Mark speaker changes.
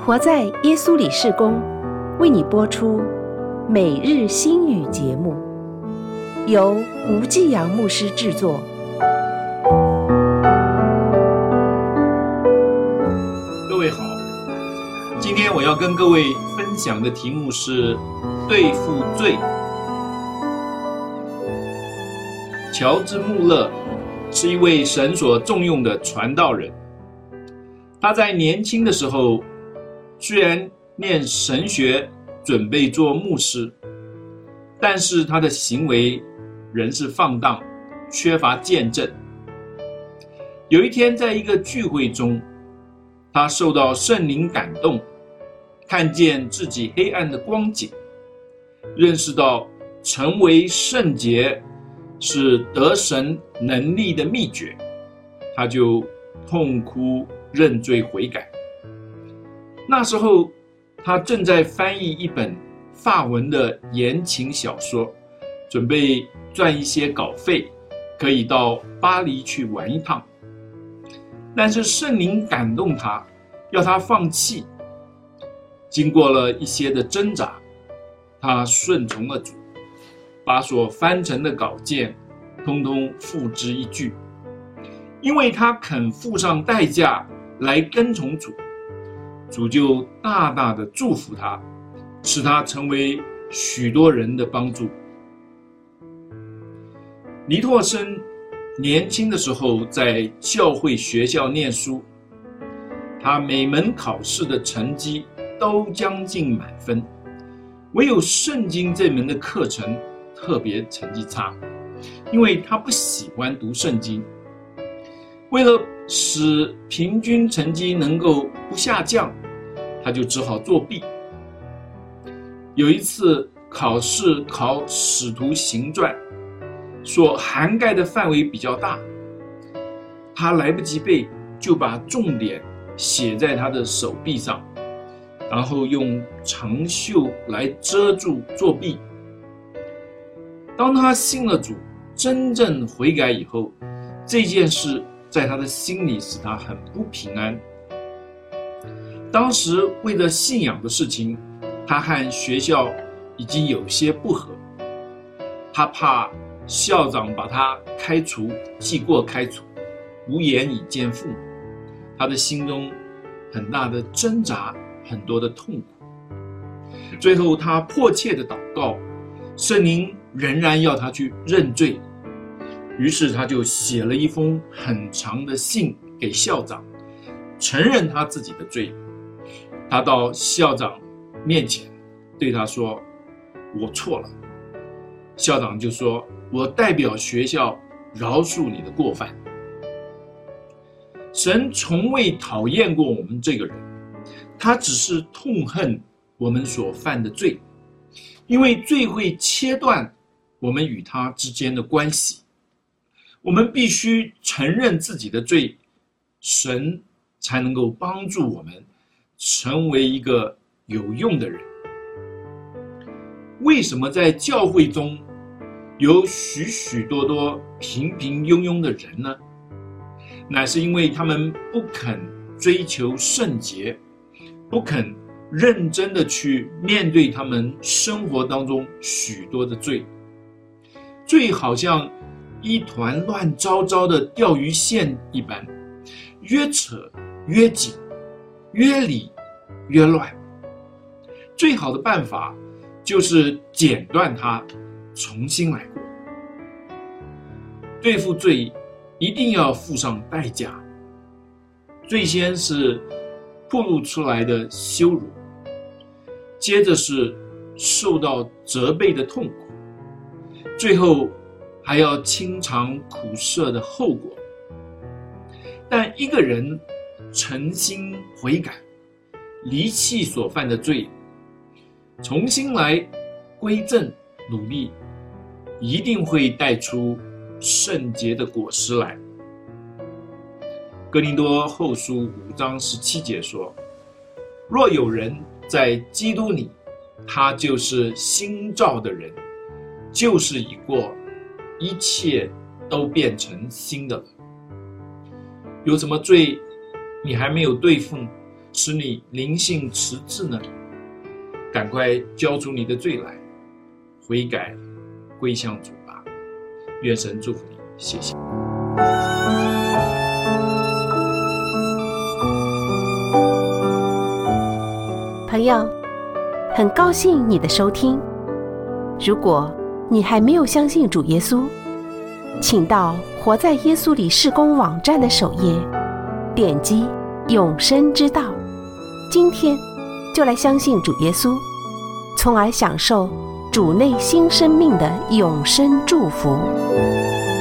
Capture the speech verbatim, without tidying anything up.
Speaker 1: 活在耶稣里事工为你播出每日新语节目，由吴继阳牧师制作。
Speaker 2: 各位好，今天我要跟各位分享的题目是对付罪。乔治·穆勒是一位神所重用的传道人，他在年轻的时候虽然念神学，准备做牧师，但是他的行为仍是放荡，缺乏见证。有一天在一个聚会中，他受到圣灵感动，看见自己黑暗的光景，认识到成为圣洁是得神能力的秘诀，他就痛哭认罪悔改。那时候他正在翻译一本法文的言情小说，准备赚一些稿费，可以到巴黎去玩一趟。但是圣灵感动他，要他放弃。经过了一些的挣扎，他顺从了主，把所翻成的稿件通通付之一炬。因为他肯付上代价来跟从主，主就大大的祝福他，使他成为许多人的帮助。尼托生年轻的时候在教会学校念书，他每门考试的成绩都将近满分，唯有圣经这门的课程特别成绩差，因为他不喜欢读圣经。为了使平均成绩能够不下降，他就只好作弊。有一次考试考《使徒行传》，所涵盖的范围比较大，他来不及背，就把重点写在他的手臂上，然后用长袖来遮住作弊。当他信了主，真正悔改以后，这件事在他的心里使他很不平安。当时为了信仰的事情，他和学校已经有些不和，他怕校长把他开除，记过开除，无颜以见父母。他的心中很大的挣扎，很多的痛苦。最后他迫切的祷告，圣灵仍然要他去认罪，于是他就写了一封很长的信给校长，承认他自己的罪。他到校长面前对他说，我错了。校长就说，我代表学校饶恕你的过犯。神从未讨厌过我们这个人，他只是痛恨我们所犯的罪，因为罪会切断我们与他之间的关系。我们必须承认自己的罪，神才能够帮助我们成为一个有用的人。为什么在教会中有许许多多平平庸庸的人呢？乃是因为他们不肯追求圣洁，不肯认真的去面对他们生活当中许多的罪。罪好像一团乱糟糟的钓鱼线一般，越扯越紧，越理越乱。最好的办法就是剪断它，重新来过。对付罪一定要付上代价，最先是暴露出来的羞辱，接着是受到责备的痛苦，最后还要清偿苦涩的后果。但一个人诚心悔改，离弃所犯的罪，重新来归正努力，一定会带出圣洁的果实来。哥林多后书五章十七节说，若有人在基督里，他就是新造的人，旧事已过，一切都变成新的了。有什么罪你还没有对付， 使你灵性迟滞呢？赶快交出你的罪来，悔改归向主吧。愿神祝福你，谢谢。
Speaker 1: 朋友，很高兴你的收听。如果你还没有相信主耶稣，请到活在耶稣里事工网站的首页，点击永生之道，今天就来相信主耶稣，从而享受主内新生命的永生祝福。